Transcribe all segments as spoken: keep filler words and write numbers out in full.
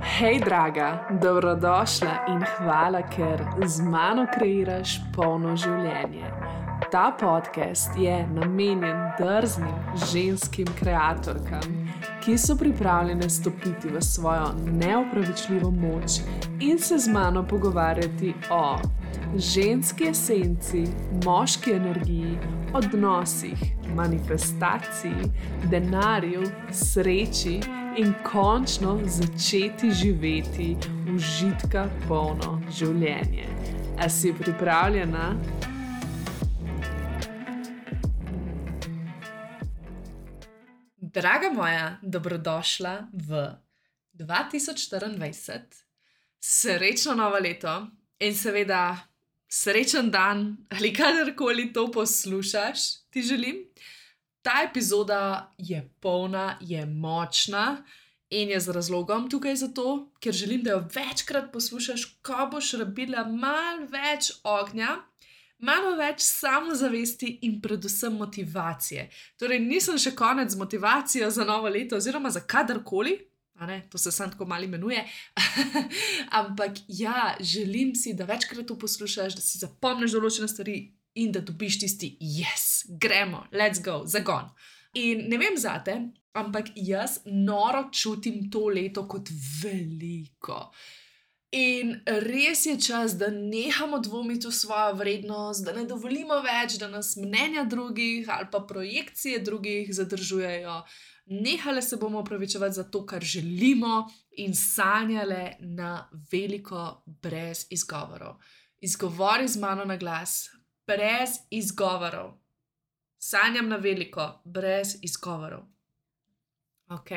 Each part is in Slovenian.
Hej, draga, dobrodošla in hvala, ker z mano kreiraš polno življenje. Ta podcast je namenjen drznim ženskim kreatorkam, ki so pripravljene stopiti v svojo neopravičljivo moč in se z mano pogovarjati o ženski esenci, moški energiji, odnosih, manifestaciji, denarju, sreči in končno začeti živeti užitka polno življenje. A si pripravljena? Draga moja, dobrodošla v dva tisoč štiriindvajset. Srečno novo leto in seveda srečen dan ali kadarkoli to poslušaš, ti želim. Ta epizoda je polna, je močna in je z razlogom tukaj zato, ker želim, da jo večkrat poslušaš, ko boš rabila malo več ognja, malo več samozavesti in predvsem motivacije. Torej, nisem še konec z motivacijo za novo leto oziroma za kadarkoli, a ne, to se sam tako malo imenuje, ampak ja, želim si, da večkrat to poslušaš, da si zapomniš določene stvari in da dobiš tisti yes, gremo, let's go, zagon. In ne vem zate, ampak jaz noro čutim to leto kot veliko. In res je čas, da nehamo dvomiti v svojo vrednost, da ne dovolimo več, da nas mnenja drugih ali pa projekcije drugih zadržujejo. Nehale se bomo opravičevati za to, kar želimo in sanjale na veliko brez izgovorov. Izgovori z mano na glas, brez izgovorov. Sanjam na veliko, brez izgovorov. Ok?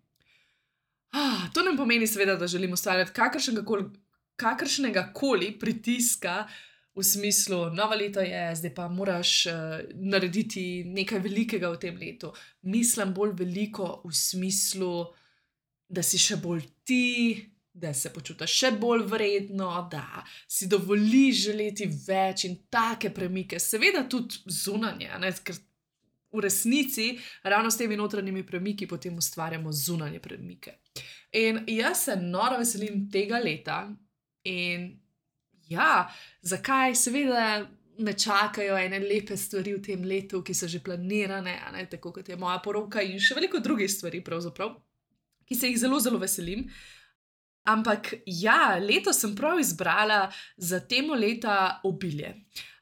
Ah, to ne pomeni seveda, da želim ustvarjati kakršnega koli, kakršnega koli pritiska v smislu, novo leto je, zdaj pa moraš uh, narediti nekaj velikega v tem letu. Mislim bolj veliko v smislu, da si še bolj ti, da se počutiš še bolj vredno, da si dovoliš želeti več in take premike. Seveda tudi zunanje, ne? Ker v resnici ravno s temi notranjimi premiki potem ustvarjamo zunanje premike. In jaz se noro veselim tega leta in ja, zakaj? Seveda me čakajo ene lepe stvari v tem letu, ki so že planirane, a ne, tako kot je moja poroka in še veliko drugih stvari pravzaprav, ki se jih zelo, zelo veselim. Ampak ja, leto sem prav izbrala za temo leta obilje.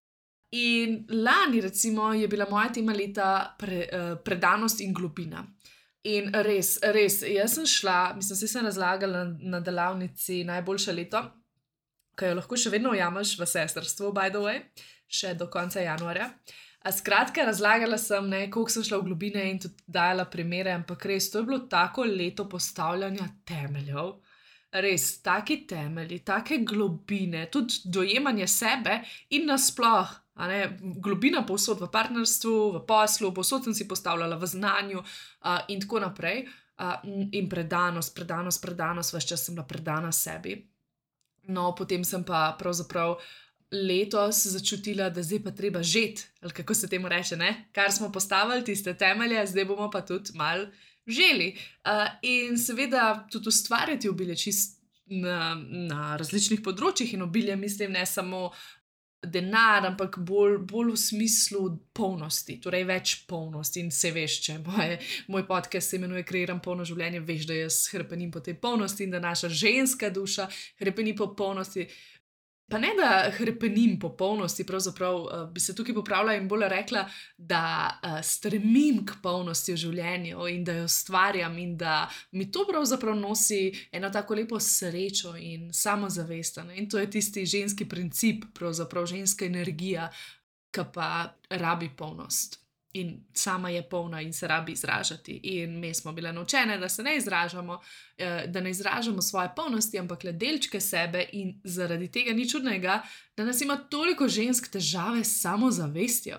In lani recimo je bila moja tema leta pre, uh, predanost in globina. In res, res, jaz sem šla, mislim, se sem razlagala na, na delavnici Najboljše leto, ki jo lahko še vedno ujameš v sestrstvu, by the way, še do konca januarja. A skratka, razlagala sem, ne, koliko sem šla v globine in tudi dajala primere, ampak res, to je bilo tako leto postavljanja temeljev. Res, taki temelji, take globine, tudi dojemanje sebe in nasploh, a ne, globina povsod v partnerstvu, v poslu, povsod sem si postavljala v znanju uh, in tako naprej. Uh, in predanost, predanost, predanost, ves čas sem bila predana sebi. No, potem sem pa pravzaprav letos začutila, da zdaj pa treba žeti, ali kako se temu reče, ne? Kar smo postavili, tiste temelje, zdaj bomo pa tudi malo želi. Uh, in seveda tudi ustvarjati obilje čist na, na različnih področjih in obilje mislim ne samo denar, ampak bolj, bolj v smislu polnosti, torej več polnosti. In se veš, če moj, moj podcast se imenuje Kreiram polno življenje, veš, da jaz hrepenim po tej polnosti in da naša ženska duša hrepeni po polnosti. Pa ne, da hrepenim po polnosti, pravzaprav uh, bi se tukaj popravila in bolj rekla, da uh, stremim k polnosti v življenju in da jo ustvarjam in da mi to pravzaprav nosi eno tako lepo srečo in samozavest. In to je tisti ženski princip, pravzaprav ženska energija, ki pa rabi polnost. In sama je polna in se rabi izražati. In mi smo bile naučene, da se ne izražamo, da ne izražamo svoje polnosti, ampak le delčke sebe in zaradi tega ni čudnega, da nas ima toliko žensk težave s samozavestjo.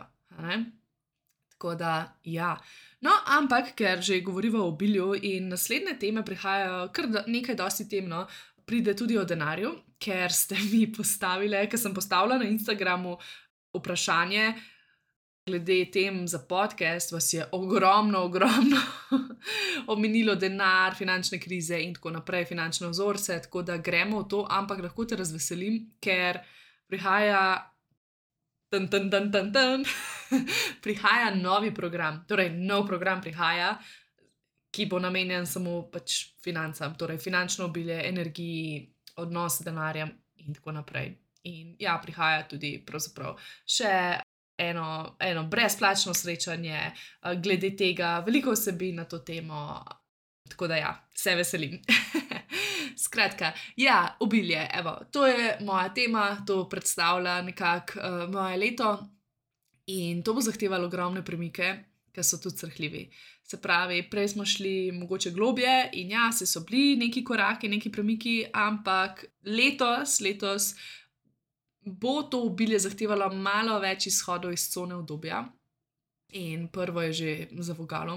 Tako da, ja. No, ampak, ker že govoriva o obilju in naslednje teme prihajajo, kar nekaj dosti temno, pride tudi o denarju, ker ste mi postavile, ker sem postavila na Instagramu vprašanje, glede tem za podcast vas je ogromno, ogromno omenilo denar, finančne krize in tako naprej, finančne vzorce, tako da gremo v to, ampak lahko te razveselim, ker prihaja tan, tan, tan, tan, tan, prihaja novi program, torej nov program prihaja, ki bo namenjen samo pač financam, torej finančno obilje, energiji, odnos z denarjem in tako naprej. In ja, prihaja tudi pravzaprav še eno, eno brezplačno srečanje uh, glede tega, veliko vsebin na to temo, tako da ja, se veselim. Skratka, ja, obilje, evo, to je moja tema, to predstavlja nekako uh, moje leto in to bo zahtevalo ogromne premike, ki so tudi srhljivi. Se pravi, prej smo šli mogoče globje in ja, se so bili neki koraki, neki premiki, ampak letos, letos bo to obilje zahtevalo malo več izhodov iz cone udobja in prvo je že za vogalom.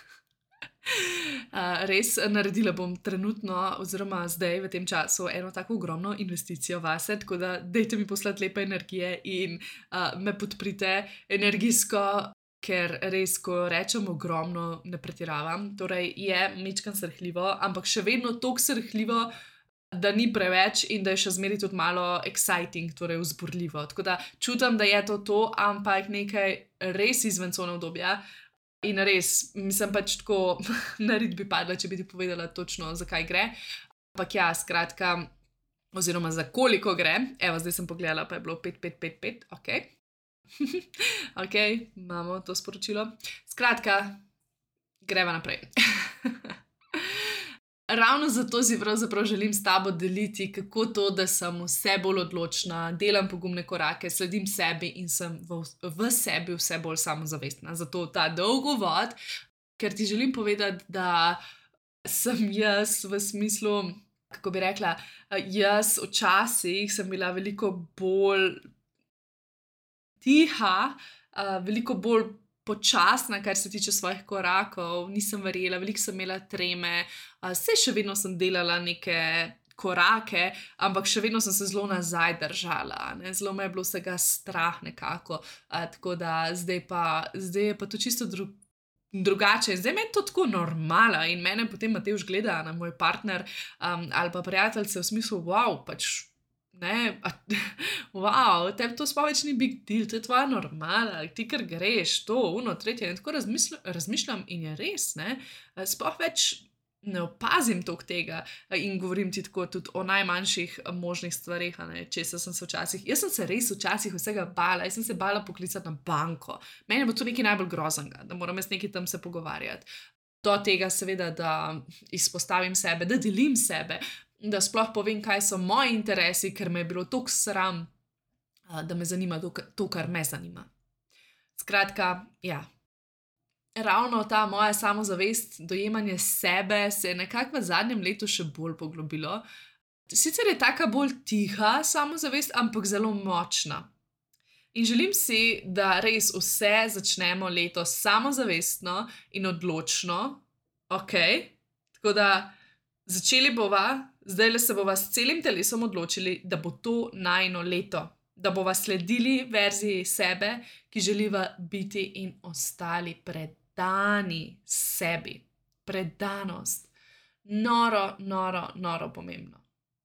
Uh, res naredila bom trenutno oziroma zdaj v tem času eno tako ogromno investicijo vase, tako da dajte mi poslati lepe energije in uh, me podprite energijsko, ker res, ko rečem ogromno, ne pretiravam. Torej je majčkeno srhljivo, ampak še vedno toliko srhljivo, da ni preveč in da je še zmeraj tudi malo exciting, torej vzburljivo. Tako da čutim, da je to to, ampak nekaj res izven cone udobja. In res, mislim pač tako, narit bi padla, če bi ti povedala točno, zakaj gre. Ampak ja, skratka, oziroma za koliko gre. Evo, zdaj sem pogledala, pa je bilo pet, pet, pet, pet, ok. Ok, imamo to sporočilo. Skratka, greva naprej. Ravno zato si pravzaprav želim s tabo deliti, kako to, da sem vse bolj odločna, delam pogumne korake, sledim sebi in sem v, v sebi vse bolj samozavestna. Zato ta dolg uvod, ker ti želim povedati, da sem jaz v smislu, kako bi rekla, jaz včasih sem bila veliko bolj tiha, veliko bolj počasna, kar se tiče svojih korakov, nisem verjela, veliko sem imela treme, saj še vedno sem delala neke korake, ampak še vedno sem se zelo nazaj držala, ne? Zelo me je bilo vsega strah nekako, a, tako da zdaj pa, zdaj je pa to čisto dru, drugače, zdaj me je to tako normala in mene potem Matevž gleda na moj partner um, ali pa prijateljce v smislu, wow, pač ne, wow, tebi to sploh več ni big deal, to je tvoja normala, ti kar greš, to, uno, tretje, in tako razmišljam in je res, ne, sploh več ne opazim toliko tega in govorim ti tako tudi o najmanjših možnih stvareh, ne, česa sem se včasih, jaz sem se res včasih vsega bala, jaz sem se bala poklicati na banko, meni bo to nekaj najbolj groznega, da moram jaz nekaj tam se pogovarjati, do tega seveda, da izpostavim sebe, da delim sebe, da sploh povem, kaj so moji interesi, ker me je bilo toliko sram, da me zanima to, to, kar me zanima. Skratka, ja, ravno ta moja samozavest, dojemanje sebe se je nekako v zadnjem letu še bolj poglobilo. Sicer je taka bolj tiha samozavest, ampak zelo močna. In želim si, da res vse začnemo letos samozavestno in odločno, ok, tako da začeli bova, zdaj le se bova s celim telesom odločili, da bo to najino leto, da bova sledili verziji sebe, ki želiva biti in ostali predani sebi. Predanost. Noro, noro, noro pomembno.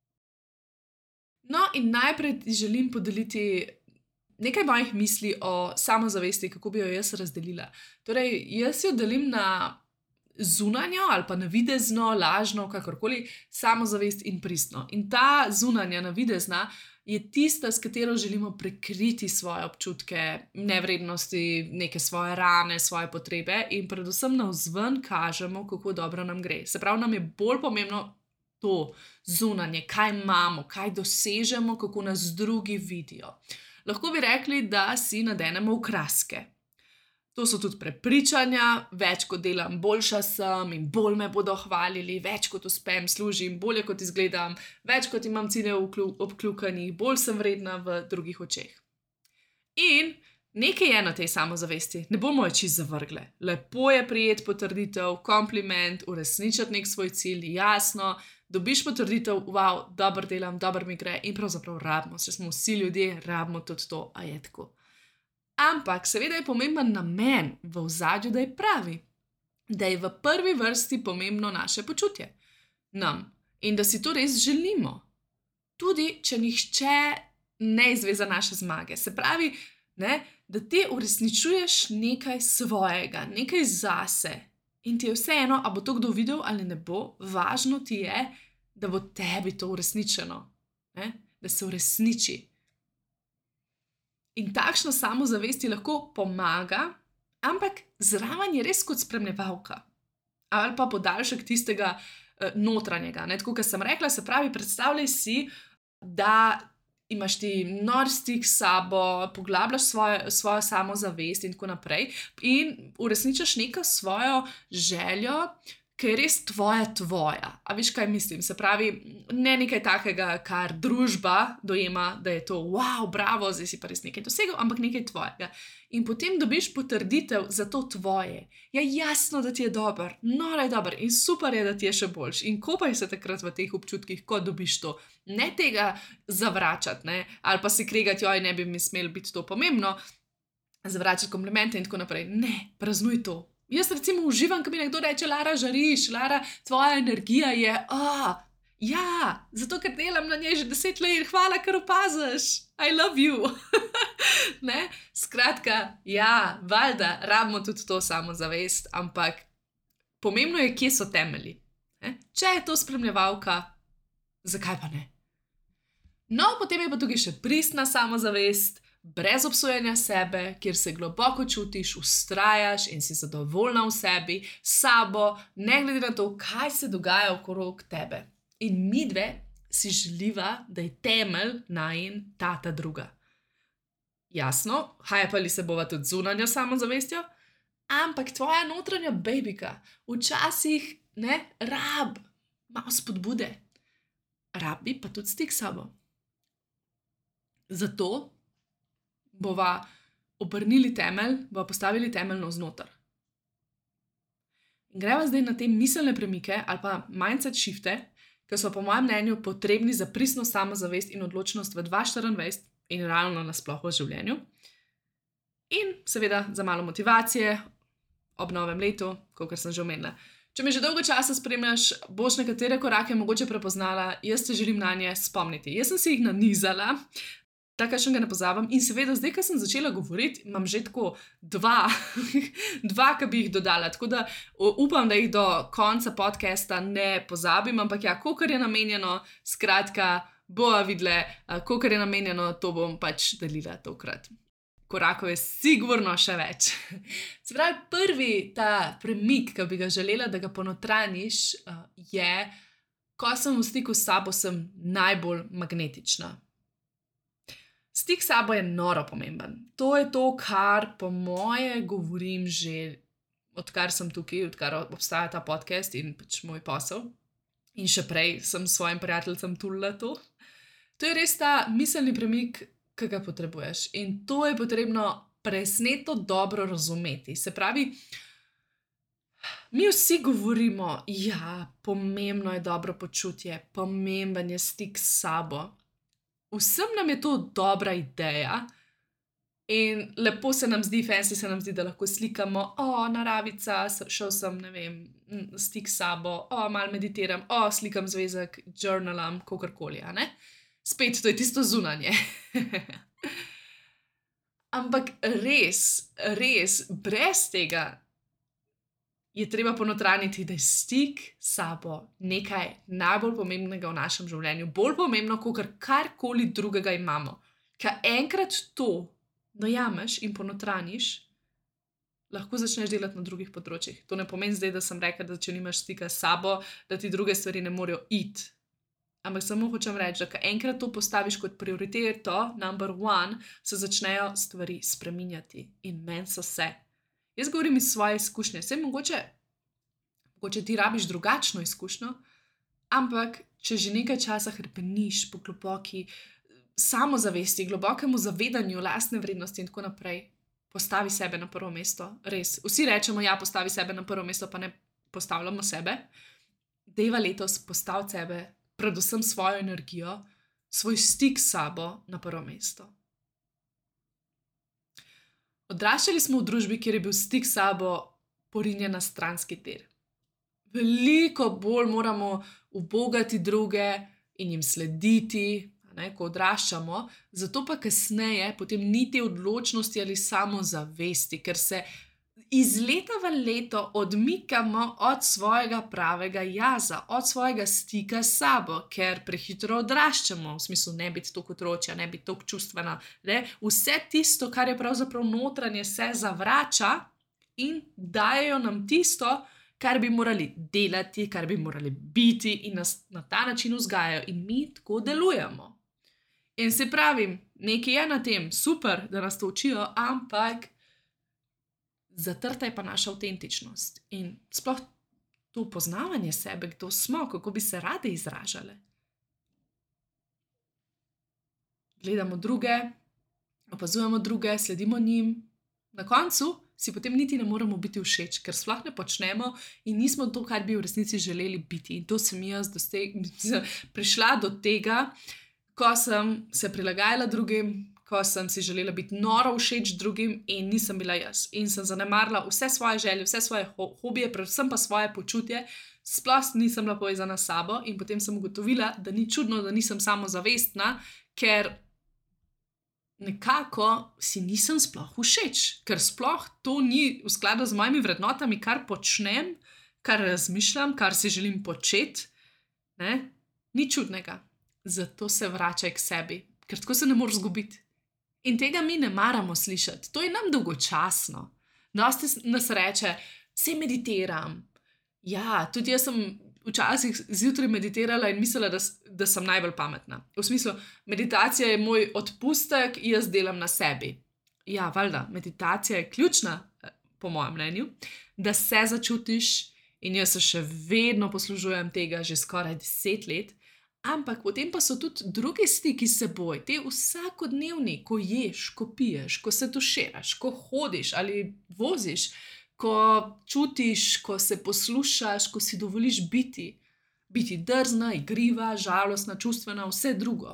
No in najprej ti želim podeliti nekaj mojih misli o samozavesti, kako bi jo jaz razdelila. Torej, jaz jo delim na zunanjo ali pa navidezno, lažno, kakorkoli, samozavest in pristno. In ta zunanja, navidezna, je tista, s katero želimo prekriti svoje občutke, nevrednosti, neke svoje rane, svoje potrebe in predvsem navzven kažemo, kako dobro nam gre. Se pravi, nam je bolj pomembno to zunanje, kaj imamo, kaj dosežemo, kako nas drugi vidijo. Lahko bi rekli, da si nadenemo okraske. To so tudi prepričanja, več kot delam, boljša sem in bolj me bodo hvalili, več kot uspem, služim, bolje kot izgledam, več kot imam cilje obkljukanih, bolj sem vredna v drugih očeh. In nekaj je na tej samozavesti, ne bomo jo čisto zavrgle. Lepo je prijeti potrditev, kompliment, uresničiti nek svoj cilj, jasno, dobiš potrditev, wow, dobro delam, dobro mi gre in pravzaprav rabimo, če smo vsi ljudje, rabimo tudi to, a je tako. Ampak seveda je pomemben namen v ozadju, da je pravi, da je v prvi vrsti pomembno naše počutje nam in da si to res želimo. Tudi, če nihče ne izve za naše zmage. Se pravi, ne, da ti uresničuješ nekaj svojega, nekaj zase in ti je vseeno, a bo to kdo videl ali ne bo, važno ti je, da bo tebi to uresničeno, ne, da se uresniči. In takšna samozavest ti lahko pomaga, ampak zraven je res kot spremljevalka ali pa podaljšek tistega uh, notranjega. Ne? Tako, kot sem rekla, se pravi, predstavljaj si, da imaš ti nor stik s sabo, poglabljaš svojo, svojo samozavest in tako naprej in uresničiš neko svojo željo, ki je res tvoja, tvoja. A veš, kaj mislim? Se pravi, ne nekaj takega, kar družba dojema, da je to, wow, bravo, zdaj si pa res nekaj dosegel, ampak nekaj tvojega. In potem dobiš potrditev za to tvoje. Ja, jasno, da ti je dober, noro je dober in super je, da ti je še boljš. In kopaj se takrat v teh občutkih, ko dobiš to. Ne tega zavračati, ne? Ali pa si kregati, joj, ne bi mi smel biti to pomembno, zavračati komplimente in tako naprej. Ne, praznuj to. Jaz recimo uživam, ko mi nekdo reče, Lara, žariš, Lara, tvoja energija je, a, ja, zato ker delam na njej že deset let, hvala, ker opaziš, I love you. Ne? Skratka, ja, valjda, rabimo tudi to samozavest, ampak pomembno je, kje so temelji. Ne? Če je to spremljevalka, zakaj pa ne? No, potem je pa tukaj še pristna samozavest, brez obsojanja sebe, kjer se globoko čutiš, vztrajaš in si zadovoljna v sebi, sabo, ne glede na to, kaj se dogaja okrog tebe. In midve si želiva, da je temelj najin ta ta druga. Jasno, hajpali se bova tudi zunanjo samozavestjo, ampak tvoja notranja bejbika včasih ne rab malo spodbude, rabi pa tudi stik s sabo. Zato bova obrnili temelj, bova postavili temelj navznoter. In greva zdaj na te miselne premike ali pa mindset shifte, ki so po mojem mnenju potrebni za pristno samozavest in odločnost v dva tisoč štiriindvajset in realno nasploh v življenju. In seveda za malo motivacije ob novem letu, kakor sem že omenila. Če me že dolgo časa spremljaš, boš nekatere korake mogoče prepoznala, jaz te želim nanje spomniti. Jaz sem si jih nanizala, tako še ga ne pozabim. In seveda, zdaj, ko sem začela govoriti, imam že tako dva, dva, ki bi jih dodala. Tako da upam, da jih do konca podcasta ne pozabim, ampak ja, kolikor je namenjeno, skratka, bova videla, kolikor je namenjeno, to bom pač delila tokrat. Korakov je sigurno še več. Se pravi, prvi ta premik, ki bi ga želela, da ga ponotraniš, je, ko sem v stiku s sabo, sem najbolj magnetična. Stik s sabo je noro pomemben. To je to, kar po moje govorim že odkar sem tukaj, odkar obstaja ta podcast in pač moj posel. In še prej sem svojim prijateljcem tulila to. To je res ta miselni premik, ki ga potrebuješ. In to je potrebno presneto dobro razumeti. Se pravi, mi vsi govorimo, ja, pomembno je dobro počutje, pomemben je stik s sabo. Vsem nam je to dobra ideja in lepo se nam zdi, fancy se nam zdi, da lahko slikamo, o, naravica, šel sem, ne vem, stik s sabo, o, malo meditiram, o, slikam zvezek, journalam, kakorkoli, a ne? Spet, to je tisto zunanje. Ampak res, res, brez tega je treba ponotraniti, da je stik s sabo nekaj najbolj pomembnega v našem življenju, bolj pomembno, kot karkoli drugega imamo. Ker enkrat to dojameš in ponotraniš, lahko začneš delati na drugih področjih. To ne pomeni zdaj, da sem rekla, da če nimaš stika s sabo, da ti druge stvari ne morejo iti. Ampak samo hočem reči, da ker enkrat to postaviš kot prioriteto, number one, se začnejo stvari spreminjati. In meni so se. Jaz govorim iz svoje izkušnje. Sej mogoče, mogoče ti rabiš drugačno izkušnjo, ampak če že nekaj časa hrepeniš po globoki samozavesti, globokemu zavedanju lastne vrednosti in tako naprej, postavi sebe na prvo mesto. Res. Vsi rečemo, ja, postavi sebe na prvo mesto, pa ne postavljamo sebe. Dejva letos postavi sebe, predvsem svojo energijo, svoj stik s sabo na prvo mesto. Odraščali smo v družbi, kjer je bil stik s sabo porinjen na stranski tir. Veliko bolj moramo ubogati druge in jim slediti, ne, ko odraščamo, zato pa kasneje potem ni te odločnosti ali samozavesti, ker se iz leta v leto odmikamo od svojega pravega jaza, od svojega stika s sabo, ker prehitro odraščamo, v smislu ne biti toliko otročja, ne biti toliko čustvena. Ne? Vse tisto, kar je pravzaprav notranje, se zavrača in dajejo nam tisto, kar bi morali delati, kar bi morali biti in nas na ta način vzgajajo in mi tako delujemo. In se pravim, nekaj je na tem, super, da nas to učijo, ampak zatrta je pa naša avtentičnost in sploh to poznavanje sebe, kdo smo, kako bi se rade izražale. Gledamo druge, opazujemo druge, sledimo njim. Na koncu si potem niti ne moremo biti všeč, ker sploh ne počnemo in nismo to, kar bi v resnici želeli biti. In to sem jaz dosteg, prišla do tega, ko sem se prilagajala drugim, ko sem si želela biti noro všeč drugim in nisem bila jaz. In sem zanemarila vse svoje želje, vse svoje hobije, predvsem pa svoje počutje, sploh nisem bila povezana s sabo in potem sem ugotovila, da ni čudno, da nisem samozavestna, ker nekako si nisem sploh všeč, ker sploh to ni v skladu z mojimi vrednotami, kar počnem, kar razmišljam, kar si želim početi. Ne? Ni čudnega. Zato se vračaj k sebi, ker tako se ne moreš zgubiti. In tega mi ne maramo slišati. To je nam dolgočasno. Dosti nas reče, se meditiram. Ja, tudi jaz sem včasih zjutraj meditirala in mislila, da, da sem najbolj pametna. V smislu, meditacija je moj odpustek, jaz delam na sebi. Ja, valjda, meditacija je ključna, po mojem mnenju, da se začutiš in jaz se še vedno poslužujem tega že skoraj deset let. Ampak potem pa so tudi drugi stiki s seboj, te vsakodnevni, ko ješ, ko piješ, ko se tuširaš, ko hodiš ali voziš, ko čutiš, ko se poslušaš, ko si dovoliš biti. Biti drzna, igriva, žalostna, čustvena, vse drugo.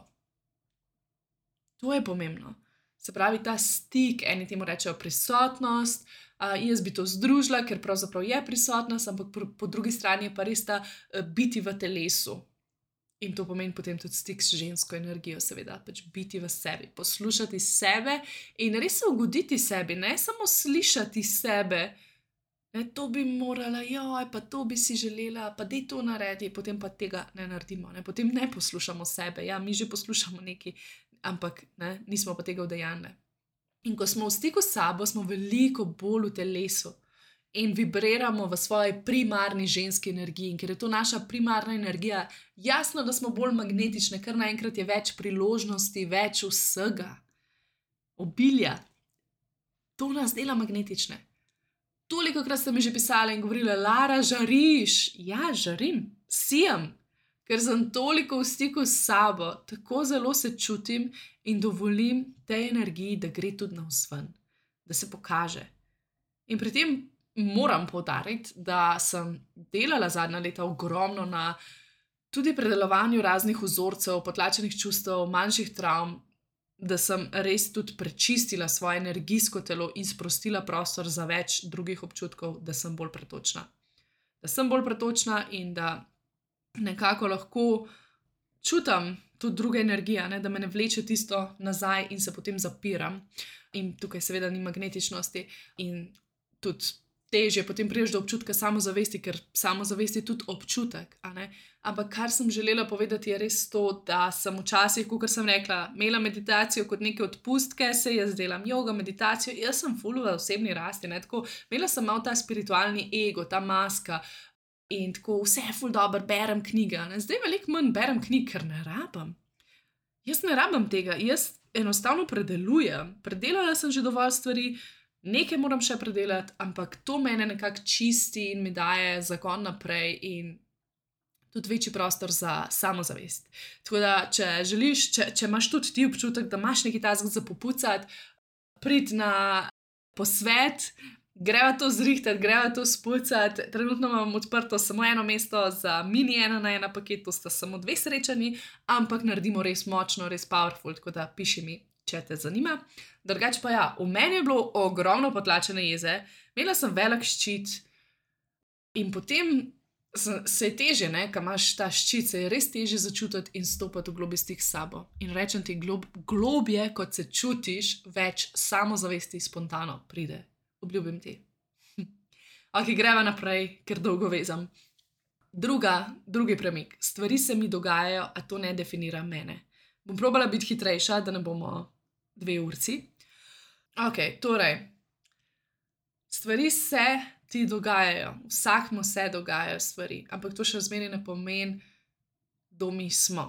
To je pomembno. Se pravi, ta stik, eni temu rečejo prisotnost, a, jaz bi to združila, ker pravzaprav je prisotnost, ampak po, po drugi strani je pa res ta a, biti v telesu. In to pomeni potem tudi stik s žensko energijo, seveda, pač biti v sebi, poslušati sebe in res se ugoditi sebi, ne samo slišati sebe, ne, to bi morala, joj, pa to bi si želela, pa dej to naredi, potem pa tega ne naredimo, ne, potem ne poslušamo sebe, ja, mi že poslušamo nekaj, ampak ne, nismo pa tega udejanile. In ko smo v stiku s sabo, smo veliko bolj v telesu in vibriramo v svoji primarni ženski energiji. In ker je to naša primarna energija, jasno, da smo bolj magnetične, ker naenkrat je več priložnosti, več vsega. Obilja. To nas dela magnetične. Tolikokrat ste mi že pisali in govorili, Lara, žariš. Ja, žarim, sijem, ker sem toliko v stiku s sabo, tako zelo se čutim in dovolim tej energiji, da gre tudi navzven, da se pokaže. In pri tem moram poudariti, da sem delala zadnja leta ogromno na tudi predelovanju raznih vzorcev, potlačenih čustev, manjših travm, da sem res tudi prečistila svoje energijsko telo in sprostila prostor za več drugih občutkov, da sem bolj pretočna. Da sem bolj pretočna in da nekako lahko čutam tudi druge energije, ne, da me ne vleče tisto nazaj in se potem zapiram. In tukaj seveda ni magnetičnosti in tudi težje potem prideš do občutka samozavesti, ker samozavest je tudi občutek, a ne? Ampak kar sem želela povedati je res to, da sem včasih, kakor sem rekla, imela meditacijo kot neke odpustke, se jaz delam yoga, meditacijo, jaz sem ful v osebni rasti, ne, tako, imela sem malo ta spiritualni ego, ta maska in tako vse ful dobro, berem knjige, ne, zdaj veliko manj berem knjig, ker ne rabim. Jaz ne rabim tega, jaz enostavno predelujem, predelala sem že dovolj stvari, nekaj moram še predelati, ampak to mene nekako čisti in mi daje zagon naprej in tudi večji prostor za samozavest. Tako da, če želiš, če, če imaš tudi ti občutek, da imaš nekaj tasga za popucati, pridi na posvet, greva to zrihtati, greva to spucati. Trenutno imam odprto samo eno mesto za mini ena na ena paket, to sta samo dve srečanji, ampak naredimo res močno, res powerful, tako da piši mi. če te zanima. Drugače pa ja, v meni je bilo ogromno potlačene jeze, imela sem velik ščit in potem se je teže, ne, ko imaš ta ščit, se je res teže začutiti in stopiti v globi stik s sabo. In rečem ti, glob, globje, kot se čutiš, več samozavesti spontano pride. Obljubim ti. Ok, greva naprej, ker dolgo vezam. Druga, drugi premik. Stvari se mi dogajajo, a to ne definira mene. Bom probala biti hitrejša, da ne bomo dve urci. Ok, torej. Stvari se ti dogajajo. Vsakmu se dogajajo stvari. Ampak to še zmeraj ne pomeni, kdo mi smo.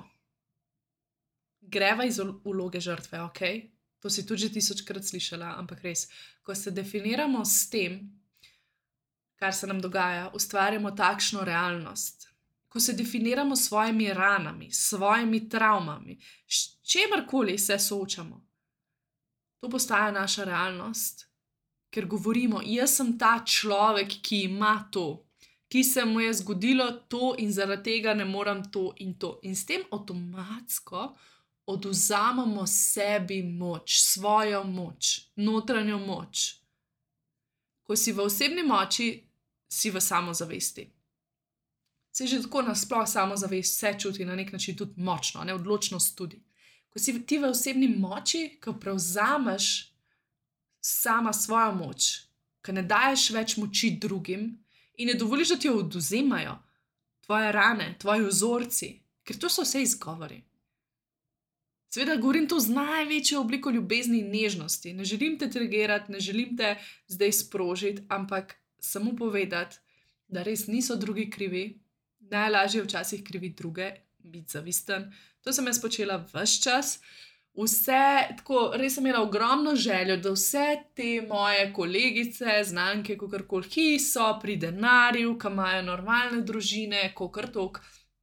Greva iz vloge žrtve, ok? To si tudi že tisočkrat slišala, ampak res. Ko se definiramo s tem, kar se nam dogaja, ustvarjamo takšno realnost. Ko se definiramo s svojimi ranami, s svojimi travmami, s čemarkoli se soočamo, to postaja naša realnost, ker govorimo, jaz sem ta človek, ki ima to, ki se mu je zgodilo to in zaradi tega ne morem to in to. In s tem avtomatsko odvzamemo sebi moč, svojo moč, notranjo moč. Ko si v osebni moči, si v samozavesti. Se že tako nasploh samozavest vse čuti na nek način tudi močno, ne, odločnost tudi. Ko si ti v osebni moči, ko prevzameš sama svojo moč, ko ne daješ več moči drugim in ne dovoliš, da ti jo odvzemajo tvoje rane, tvoji vzorci, ker to so vse izgovori. Seveda govorim to z največjo obliko ljubezni in nežnosti. Ne želim te triggerati, ne želim te zdaj sprožiti, ampak samo povedati, da res niso drugi krivi. Najlažje včasih krivi druge, biti zavisten. To sem jaz počela ves čas. Vse, tako, res sem imela ogromno željo, da vse te moje kolegice, znanke, kakorkoli, ki so pri denarju, ki imajo normalne družine, kakor tok,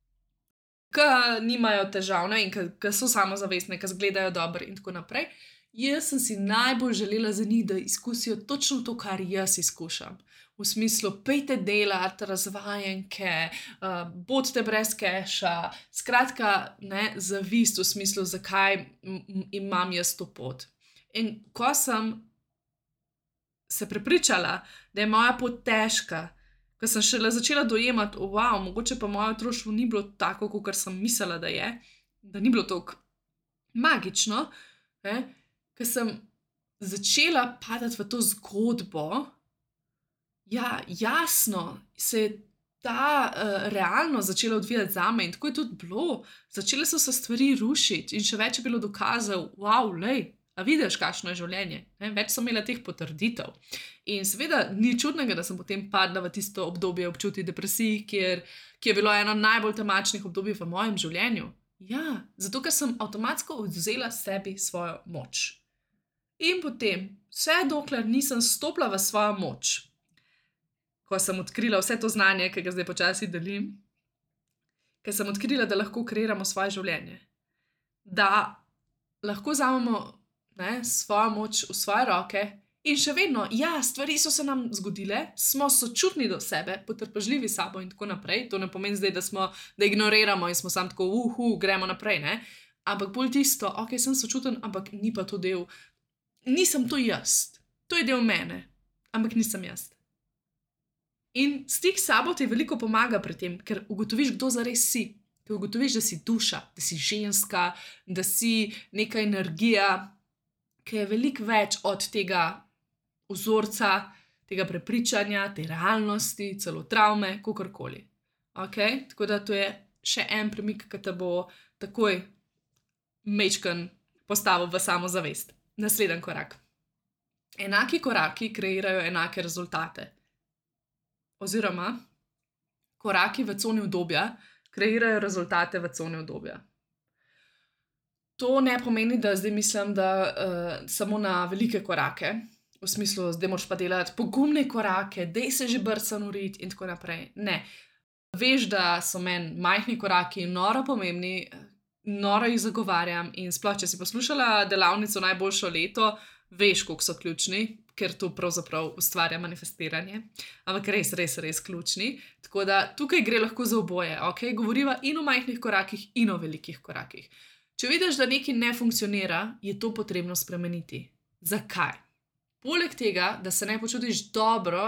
ki nimajo težav, ne, in ki so samozavestne, ki izgledajo dobro in tako naprej. Jaz sem si najbolj želela za njih, da izkusijo točno to, kar jaz izkušam. V smislu, pejte delati, razvajenke, uh, bodite brez keša, skratka, ne, zavist v smislu, zakaj imam jaz to pot. In ko sem se prepričala, da je moja pot težka, ko sem šele začela dojemati, wow, mogoče pa moje otroštvo ni bilo tako, kot sem mislila, da je, da ni bilo tako magično, ne, ko sem začela padati v to zgodbo, ja, jasno, se je ta uh, realnost začela odvijati zame in tako je tudi bilo. Začele so se stvari rušiti in še več je bilo dokazov, wow, lej, a vidiš, kakšno je življenje. Ne? Več sem imela teh potrditev. In seveda ni čudnega, da sem potem padla v tisto obdobje občutij depresij, kjer, ki je bilo eno najbolj temačnih obdobij v mojem življenju. Ja, zato ker sem avtomatsko odvzela sebi svojo moč. In potem, vse dokler nisem stopila v svojo moč, ko sem odkrila vse to znanje, ki ga zdaj počasi delim, ker sem odkrila, da lahko kreiramo svoje življenje, da lahko vzamemo, ne, svojo moč v svoje roke in še vedno, ja, stvari so se nam zgodile, smo sočutni do sebe, potrpežljivi s sabo in tako naprej. To ne pomeni zdaj, da smo, da ignoriramo in smo sam tako, uhu, gremo naprej, ne. Ampak bolj tisto, ok, sem sočuten, ampak ni pa to del, nisem to jaz, to je del mene, ampak nisem jaz. In stik s sabo ti veliko pomaga pri tem, ker ugotoviš, kdo zares si. Ker ugotoviš, da si duša, da si ženska, da si neka energija, ki je veliko več od tega vzorca, tega prepričanja, te realnosti, celo travme, kakorkoli. Okay? Tako da to je še en premik, ki te bo takoj mečken postavil v samozavest. Naslednji korak. Enaki koraki kreirajo enake rezultate. Oziroma, koraki v coni udobja kreirajo rezultate v coni udobja. To ne pomeni, da zdaj mislim, da uh, samo na velike korake, v smislu, zdaj moraš pa delati pogumne korake, dej se že brcan urit in tako naprej. Ne. Veš, da so meni majhni koraki noro pomembni, noro jih zagovarjam in sploh, če si poslušala delavnico Najboljšo leto, veš, koliko so ključni, ker to pravzaprav ustvarja manifestiranje, ampak res, res, res ključni. Tako da tukaj gre lahko za oboje, ok? Govoriva in o majhnih korakih in o velikih korakih. Če vidiš, da nekaj ne funkcionira, je to potrebno spremeniti. Zakaj? Poleg tega, da se ne počutiš dobro,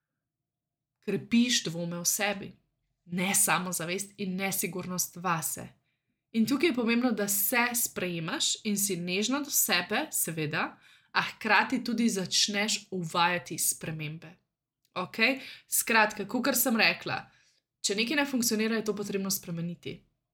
krepiš dvome v sebi, nesamozavest in nesigurnost vase. In tukaj je pomembno, da se sprejemaš in si nežna do sebe, seveda, a hkrati tudi začneš uvajati spremembe. Okay? Skratka, kakor sem rekla, če nekaj ne funkcionira, je to potrebno spremeniti.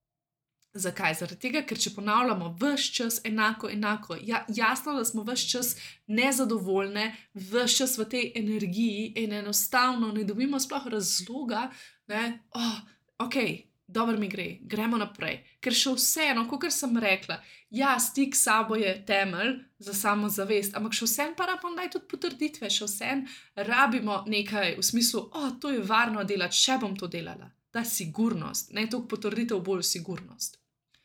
Zakaj? Zaradi tega, ker če ponavljamo ves čas enako, enako, ja, jasno, da smo ves čas nezadovoljne, ves čas v tej energiji in enostavno ne dobimo sploh razloga, ne, oh, ok, dobro mi gre, gremo naprej. Ker še vseeno, kot sem rekla, ja, stik s sabo je temelj za samozavest, ampak še vseeno pa rabimo daj tudi potrditve, še vseeno rabimo nekaj v smislu, oh, to je varno delati, še bom to delala. Ta sigurnost, ne toliko potrditev, bolj sigurnost.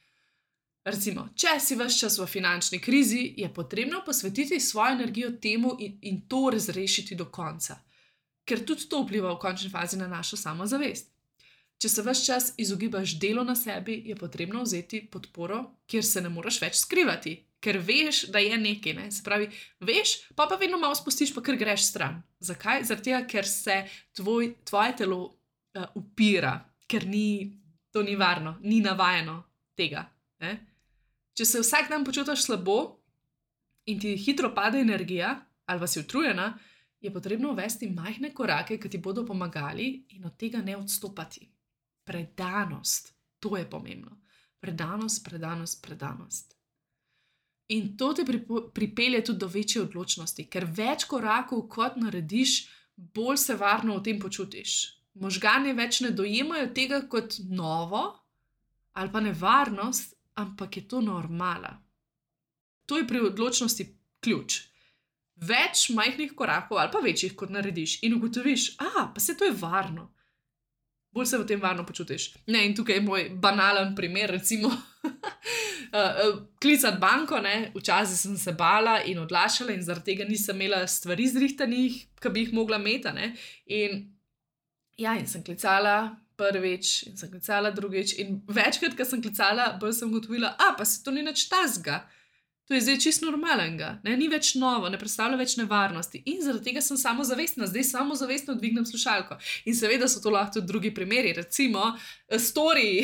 Recimo, če si ves čas v finančni krizi, je potrebno posvetiti svojo energijo temu in, in to razrešiti do konca. Ker tudi to vpliva v končni fazi na našo samozavest. Če se ves čas izogibaš delu na sebi, je potrebno vzeti podporo, kjer se ne moreš več skrivati. Ker veš, da je nekaj, ne? Se pravi, veš, pa pa vedno malo spustiš, pa ker greš stran. Zakaj? Zaradi tega, ker se tvoj, tvoje telo uh, upira, ker ni, to ni varno, ni navajeno tega. Ne? Če se vsak dan počutiš slabo in ti hitro pade energija, ali pa si utrujena, je potrebno uvesti majhne korake, ki ti bodo pomagali in od tega ne odstopati. Predanost, to je pomembno. Predanost, predanost, predanost. In to te pripelje tudi do večje odločnosti, ker več korakov kot narediš, bolj se varno v tem počutiš. Možgani več ne dojemajo tega kot novo ali pa nevarnost, ampak je to normala. To je pri odločnosti ključ. Več majhnih korakov ali pa večjih kot narediš in ugotoviš, a, pa se to je varno. Bolj se v tem varno počutiš. Ne, in tukaj je moj banalen primer, recimo, klicati banko, ne, včasih sem se bala in odlašala in zaradi tega nisem imela stvari zrihtanih, ki bi jih mogla imeti, ne, in ja, in sem klicala prvič in sem klicala drugič in večkrat, ko sem klicala, bolj sem ugotovila, a, pa se to ni nič tazga. To je zdaj čisto normalnega, ne? Ni več novo, ne predstavlja več nevarnosti in zaradi tega sem samozavestna, zdaj samozavestno dvignem slušalko. In seveda so to lahko tudi drugi primeri, recimo story,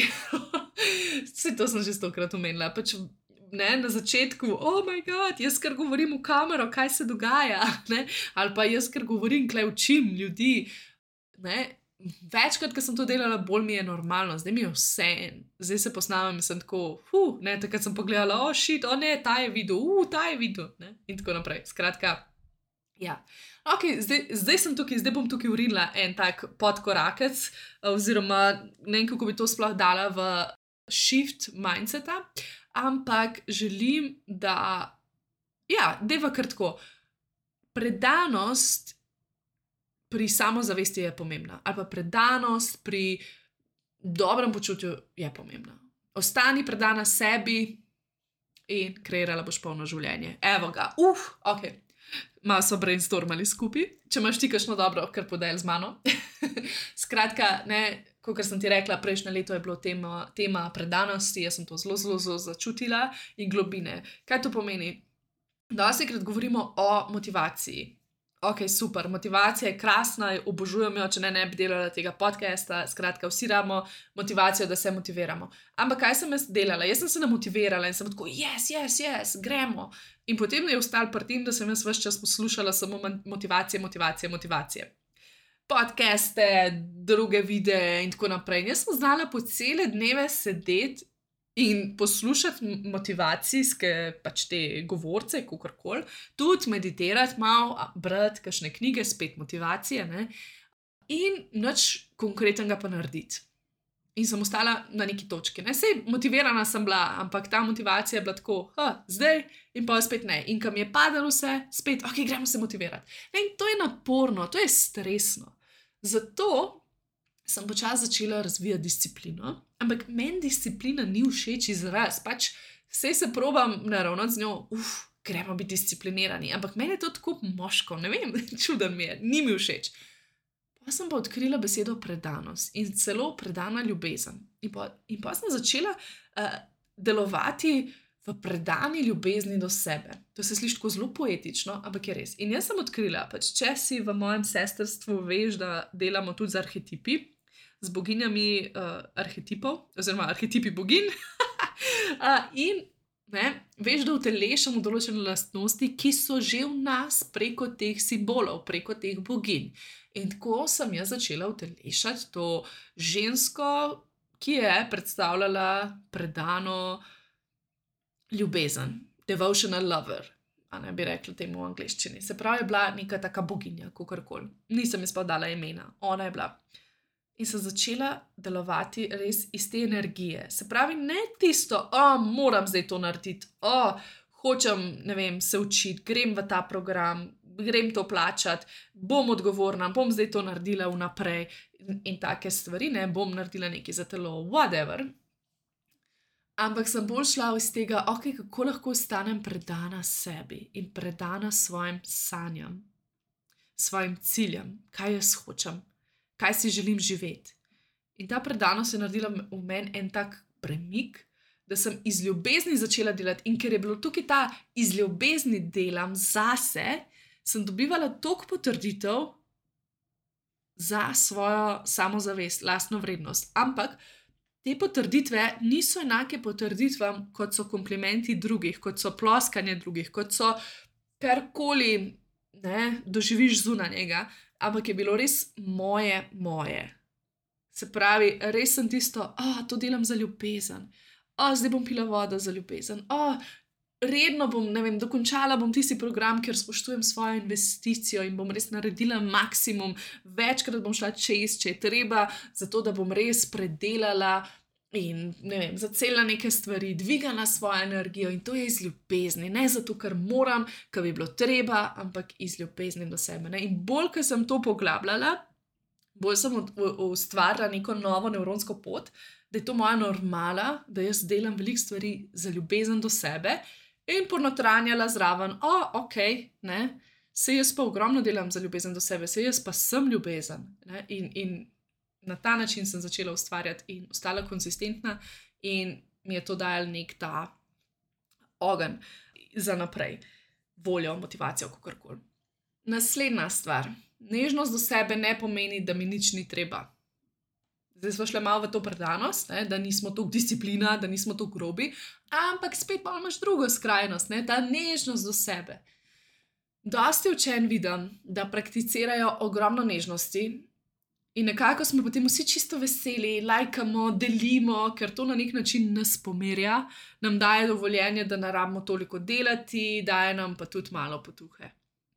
vse to sem že stokrat omenila, pač ne, na začetku, oh my god, jaz kar govorim v kamero, kaj se dogaja, ne? Ali pa jaz kar govorim, kaj učim ljudi, ne? Večkrat, ko sem to delala, bolj mi je normalno, zdaj mi je vse en. Zdaj se posnamem in sem tako, huh, ne, takrat sem pogledala, oh shit, oh ne, ta je videl, uh, ta je videl, ne, in tako naprej. Skratka, ja. Ok, zdaj, zdaj sem tukaj, zdaj bom tukaj urinila en tak podkorakec, oziroma ne vem, kako bi to sploh dala v shift mindseta, ampak želim, da, ja, deva kar tako, predanost pri samozavesti je pomembna, ali pa predanost pri dobrem počutju je pomembna. Ostani predana sebi in kreirala boš polno življenje. Evo ga, uf, ok. Malo so brainstormali skupaj. Če imaš ti kakšno dobro, kar podel z mano. Skratka, ne, kakor sem ti rekla, prejšnje leto je bilo tema, tema predanosti, jaz sem to zelo, zelo, zelo začutila in globine. Kaj to pomeni? Dostikrat govorimo o motivaciji. Ok, super, motivacija je krasna, obožujem jo, če ne, ne bi delala tega podcasta, skratka, vsi rabimo motivacijo, da se motiviramo. Ampak kaj sem jaz delala? Jaz sem se namotivirala in sem tako, yes, yes, yes, gremo. In potem je ostal pri tem, da sem jaz ves čas poslušala samo motivacije, motivacije, motivacije. Podcaste, druge videe in tako naprej. In jaz sem znala po cele dneve sedeti in poslušati motivacijske pač te govorce, kakorkoli, tudi meditirati malo, brati kakšne knjige, spet motivacije, ne, in nič konkretnega pa narediti. In sem ostala na neki točki, ne, sej motivirana sem bila, ampak ta motivacija je bila tako, ha, zdaj in pa spet ne. In ko mi je padalo vse, spet, ok, gremo se motivirati. Ne, in to je naporno, to je stresno. Zato sem počasi začela razvijati disciplino, ampak meni disciplina ni všeč izraz, pač vse se probam naravnati z njo, uf, gremo biti disciplinirani, ampak meni je to tako moško, ne vem, čuden mi je, ni mi všeč. Pa sem pa odkrila besedo predanost in celo predana ljubezen. In pa, in pa sem začela uh, delovati v predani ljubezni do sebe. To se sliši tako zelo poetično, ampak je res. In jaz sem odkrila, pač, če si v mojem sestrstvu veš, da delamo tudi z arhetipi, z boginjami uh, arhetipov, oziroma arhetipi boginj, uh, in ne, veš, da utelešamo določene lastnosti, ki so že v nas preko teh simbolov, preko teh boginj. In tako sem jaz začela utelešati to žensko, ki je predstavljala predano ljubezen, devotional lover, a ne bi rekla temu v angleščini. Se pravi, je bila neka taka boginja, kakorkoli. Nisem ji sploh dala imena, ona je bila. In sem začela delovati res iz te energije. Se pravi, ne tisto, o, moram zdaj to narediti, o, hočem, ne vem, se učiti, grem v ta program, grem to plačati, bom odgovorna, bom zdaj to naredila vnaprej in, in take stvari, ne, bom naredila nekaj za telo, whatever. Ampak sem bolj šla iz tega, ok, kako lahko ostanem predana sebi in predana svojim sanjam, svojim ciljem, kaj jaz hočem, kaj si želim živeti. In ta predanost je naredila v meni en tak premik, da sem iz ljubezni začela delati, in ker je bilo tukaj ta iz ljubezni delam zase, sem dobivala toliko potrditev za svojo samozavest, lastno vrednost. Ampak te potrditve niso enake potrditvam, kot so komplimenti drugih, kot so ploskanje drugih, kot so karkoli, ne, doživiš zunanjega, ampak je bilo res moje, moje. Se pravi, res sem tisto, a, oh, to delam za ljubezen, a, oh, zdaj bom pila vodo za ljubezen, a, oh, redno bom, ne vem, dokončala bom tisti program, ker spoštujem svojo investicijo in bom res naredila maksimum, večkrat bom šla čez, če je treba, zato da bom res predelala in, ne vem, zacela neke stvari, dvigala svojo energijo, in to je iz ljubezni, ne zato, ker moram, ker bi bilo treba, ampak iz ljubezni do sebe, ne? In bolj, ker sem to poglabljala, bolj sem ustvarila neko novo nevronsko pot, da je to moja normala, da jaz delam veliko stvari za ljubezen do sebe, in ponotranjala zraven, o, oh, ok, ne, se jaz pa ogromno delam za ljubezen do sebe, se jaz pa sem ljubezen, ne, in, in na ta način sem začela ustvarjati in ostala konsistentna, in mi je to dajalo nek ta ogenj za naprej, voljo, motivacijo, kakorkoli. Naslednja stvar, nežnost do sebe ne pomeni, da mi nič ni treba. Zdaj smo šli malo v to predanost, ne, da nismo toliko disciplina, da nismo toliko grobi, ampak spet pa imaš drugo skrajnost, ne, ta nežnost do sebe. Dosti učen vidim, da prakticirajo ogromno nežnosti in nekako smo potem vsi čisto veseli, lajkamo, delimo, ker to na nek način nas pomirja, nam daje dovoljenje, da ne rabimo toliko delati, daje nam pa tudi malo potuhe.